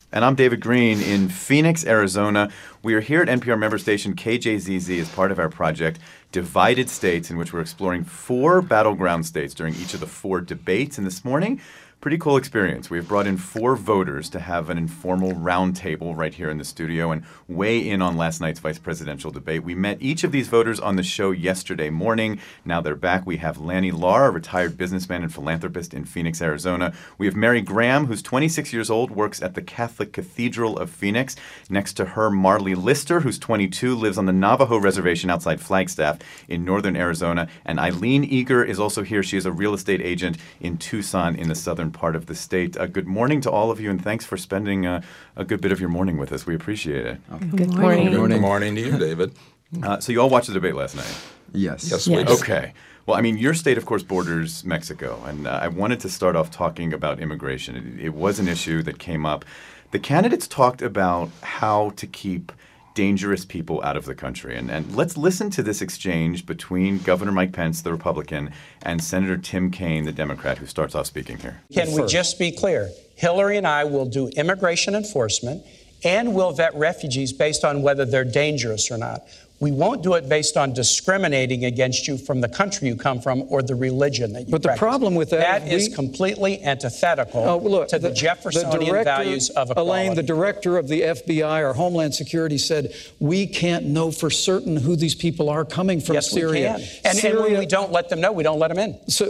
And I'm David Green in Phoenix, Arizona. We are here at NPR member station KJZZ as part of our project Divided States, in which we're exploring 4 battleground states during each of the 4 debates. And this morning, pretty cool experience. We have brought in 4 voters to have an informal roundtable right here in the studio and weigh in on last night's vice presidential debate. We met each of these voters on the show yesterday morning. Now they're back. We have Lanny Lahr, a retired businessman and philanthropist in Phoenix, Arizona. We have Mary Graham, who's 26 years old, works at the Catholic Cathedral of Phoenix. Next to her, Marley Lister, who's 22, lives on the Navajo Reservation outside Flagstaff in northern Arizona. And Eileen Eager is also here. She is a real estate agent in Tucson in the southern part of the state. Good morning to all of you, and thanks for spending a good bit of your morning with us. We appreciate it. Good morning. Good morning to you, David. So you all watched the debate last night? Yes. Yes. Okay. Well, I mean, your state, of course, borders Mexico, and I wanted to start off talking about immigration. It was an issue that came up. The candidates talked about how to keep dangerous people out of the country. And let's listen to this exchange between Governor Mike Pence, the Republican, and Senator Tim Kaine, the Democrat, who starts off speaking here. Can we just be clear? Hillary and I will do immigration enforcement and we'll vet refugees based on whether they're dangerous or not. We won't do it based on discriminating against you from the country you come from or the religion that you practice. But the problem with that is completely antithetical to the Jeffersonian values of equality. Elaine, the director of the FBI or Homeland Security said, we can't know for certain who these people are coming from Syria. Yes, we can. And when we don't let them know, we don't let them in. So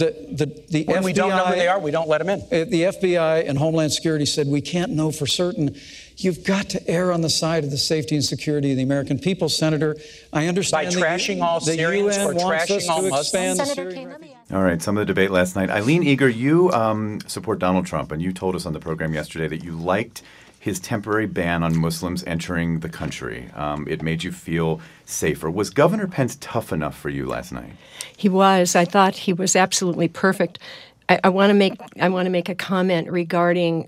the when FBI, we don't know who they are, we don't let them in. The FBI and Homeland Security said, we can't know for certain. You've got to err on the side of the safety and security of the American people, Senator. I understand by trashing all Syrians or trashing all Muslims. All right, some of the debate last night. Eileen Eager, you support Donald Trump, and you told us on the program yesterday that you liked his temporary ban on Muslims entering the country. It made you feel safer. Was Governor Pence tough enough for you last night? He was. I thought he was absolutely perfect. I want to make a comment regarding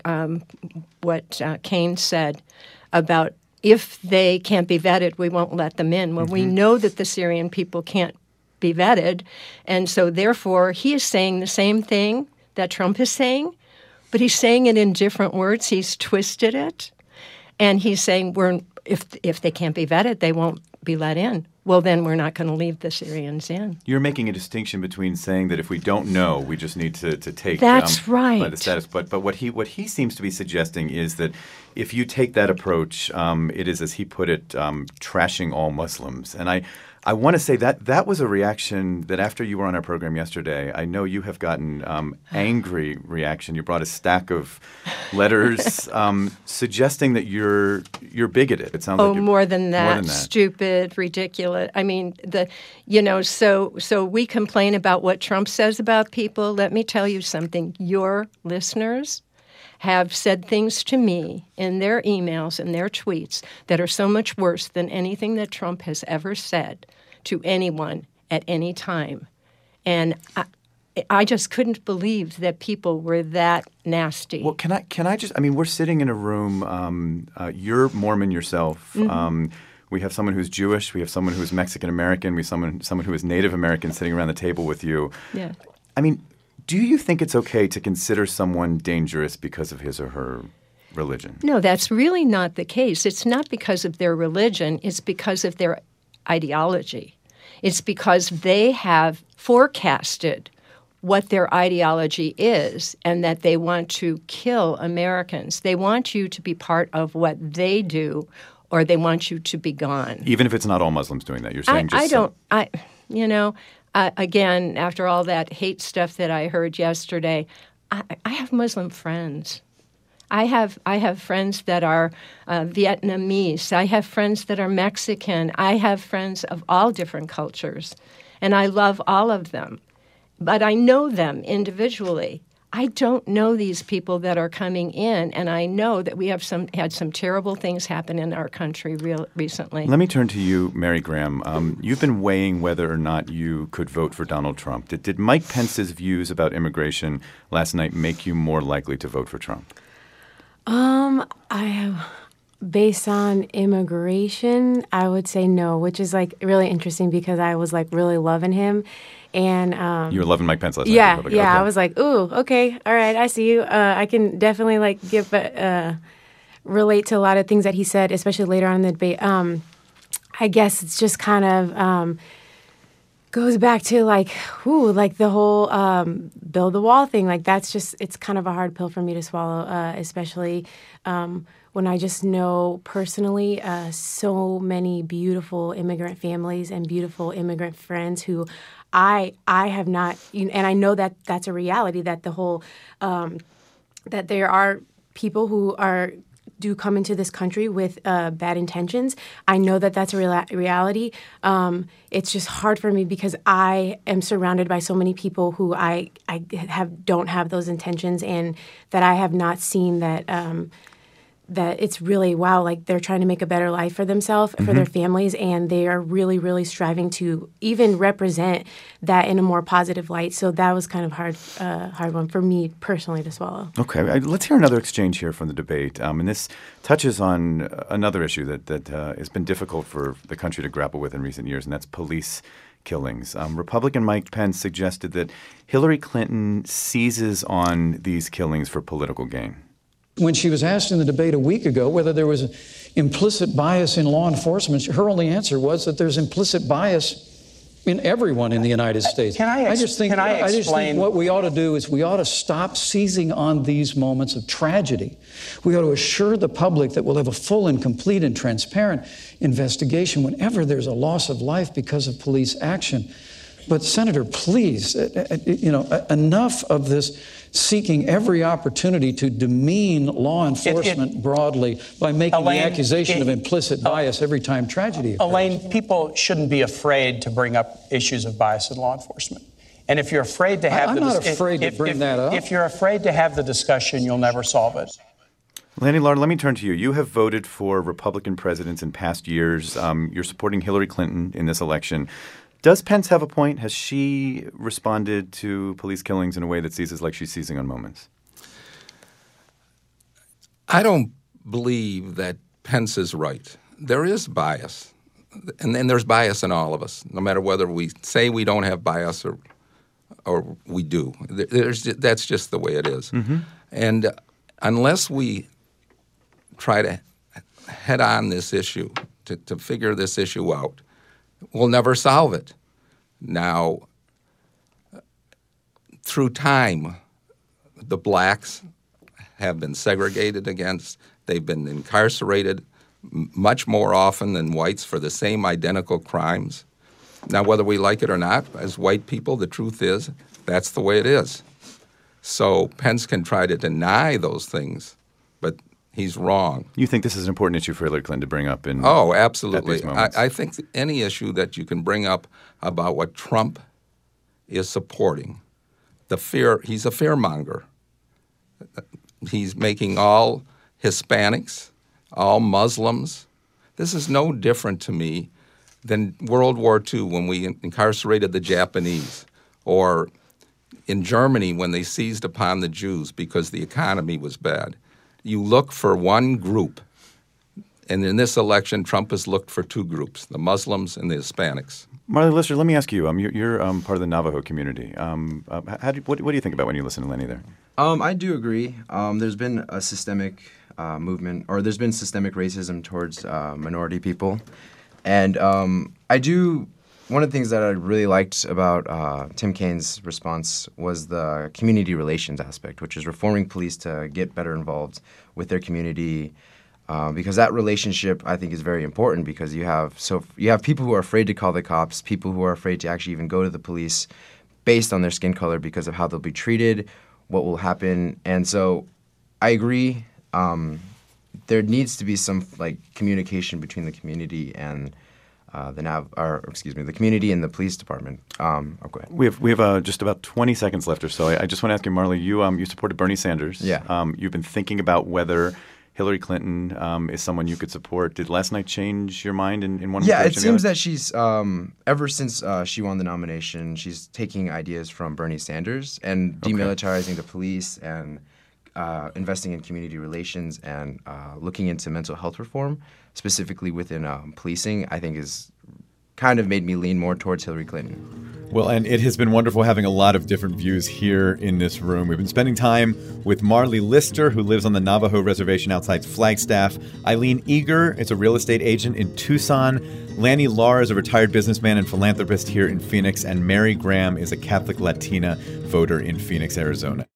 what Kaine said about if they can't be vetted, we won't let them in. Well, we know that the Syrian people can't be vetted, and so therefore he is saying the same thing that Trump is saying, but he's saying it in different words. He's twisted it, and he's saying if they can't be vetted, they won't be let in. Well, then we're not going to leave the Syrians in. You're making a distinction between saying that if we don't know, we just need to take That's right. by the status. But what he seems to be suggesting is that if you take that approach, it is, as he put it, trashing all Muslims. And I want to say that was a reaction that after you were on our program yesterday, I know you have gotten angry reaction. You brought a stack of letters suggesting that you're bigoted. It sounds like you're more than that. Stupid, ridiculous. I mean, so we complain about what Trump says about people. Let me tell you something. Your listeners have said things to me in their emails and their tweets that are so much worse than anything that Trump has ever said to anyone at any time. And I just couldn't believe that people were that nasty. Well, can I just – I mean, we're sitting in a room. You're Mormon yourself. Mm-hmm. We have someone who's Jewish. We have someone who's Mexican-American. We have someone who is Native American sitting around the table with you. Yeah. I mean, do you think it's okay to consider someone dangerous because of his or her religion? No, that's really not the case. It's not because of their religion. It's because of their ideology. It's because they have forecasted what their ideology is and that they want to kill Americans. They want you to be part of what they do, or they want you to be gone. Even if it's not all Muslims doing that, you're saying again, after all that hate stuff that I heard yesterday, I have Muslim friends. I have friends that are Vietnamese. I have friends that are Mexican. I have friends of all different cultures, and I love all of them. But I know them individually. I don't know these people that are coming in, and I know that we have had some terrible things happen in our country recently. Let me turn to you, Mary Graham. You've been weighing whether or not you could vote for Donald Trump. Did Mike Pence's views about immigration last night make you more likely to vote for Trump? Based on immigration, I would say no, which is like really interesting because I was like really loving him. And you were loving Mike Pence last night. Yeah. Okay. I was like, ooh, okay, all right, I see you. I can definitely like give relate to a lot of things that he said, especially later on in the debate. I guess it's just kind of goes back to like the whole build the wall thing. Like it's kind of a hard pill for me to swallow, especially when I just know personally so many beautiful immigrant families and beautiful immigrant friends who I have not, and I know that that's a reality, that the whole, that there are people who do come into this country with bad intentions. I know that that's a reality. It's just hard for me because I am surrounded by so many people who I don't have those intentions, and that I have not seen that it's really, wow, like they're trying to make a better life for themselves, for their families, and they are really, really striving to even represent that in a more positive light. So that was kind of hard one for me personally to swallow. Okay, let's hear another exchange here from the debate. And this touches on another issue that has been difficult for the country to grapple with in recent years, and that's police killings. Republican Mike Pence suggested that Hillary Clinton seizes on these killings for political gain. When she was asked in the debate a week ago whether there was implicit bias in law enforcement, her only answer was that there's implicit bias in everyone in the United States. I just think what we ought to do is we ought to stop seizing on these moments of tragedy. We ought to assure the public that we'll have a full and complete and transparent investigation whenever there's a loss of life because of police action. But Senator, please, enough of this seeking every opportunity to demean law enforcement broadly by making the accusation of implicit bias every time tragedy occurs. Elaine, people shouldn't be afraid to bring up issues of bias in law enforcement. And if you're afraid to have I'm not afraid to bring that up. If you're afraid to have the discussion, you'll never solve it. Lanny Lar, let me turn to you. You have voted for Republican presidents in past years. You're supporting Hillary Clinton in this election. Does Pence have a point? Has she responded to police killings in a way that seizes like she's seizing on moments? I don't believe that Pence is right. There is bias, and there's bias in all of us, no matter whether we say we don't have bias or we do. That's just the way it is. Mm-hmm. And unless we try to head on this issue, to figure this issue out, we'll never solve it. Now, through time, the blacks have been segregated against. They've been incarcerated much more often than whites for the same identical crimes. Now, whether we like it or not, as white people, the truth is that's the way it is. So Pence can try to deny those things, but he's wrong. You think this is an important issue for Hillary Clinton to bring up? Oh, absolutely. I think any issue that you can bring up about what Trump is supporting, he's a fearmonger. He's making all Hispanics, all Muslims. This is no different to me than World War II when we incarcerated the Japanese, or in Germany when they seized upon the Jews because the economy was bad. You look for one group, and in this election, Trump has looked for two groups, the Muslims and the Hispanics. Marley Lister, let me ask you, you're part of the Navajo community. What do you think about when you listen to Lenny there? I do agree. There's been a systemic movement, or there's been systemic racism towards minority people. And one of the things that I really liked about Tim Kaine's response was the community relations aspect, which is reforming police to get better involved with their community, because that relationship, I think, is very important, because you have people who are afraid to call the cops, people who are afraid to actually even go to the police based on their skin color because of how they'll be treated, what will happen. And so I agree. There needs to be some communication between the community and the community and the police department. Go ahead. We have just about 20 seconds left or so. I just want to ask you, Marley, you supported Bernie Sanders. Yeah. You've been thinking about whether Hillary Clinton is someone you could support. Did last night change your mind in one direction? Yeah, it seems that she's, ever since she won the nomination, she's taking ideas from Bernie Sanders and demilitarizing the police and investing in community relations and looking into mental health reform, specifically within policing, I think is kind of made me lean more towards Hillary Clinton. Well, and it has been wonderful having a lot of different views here in this room. We've been spending time with Marley Lister, who lives on the Navajo Reservation outside Flagstaff. Eileen Eager is a real estate agent in Tucson. Lanny Lahr is a retired businessman and philanthropist here in Phoenix. And Mary Graham is a Catholic Latina voter in Phoenix, Arizona.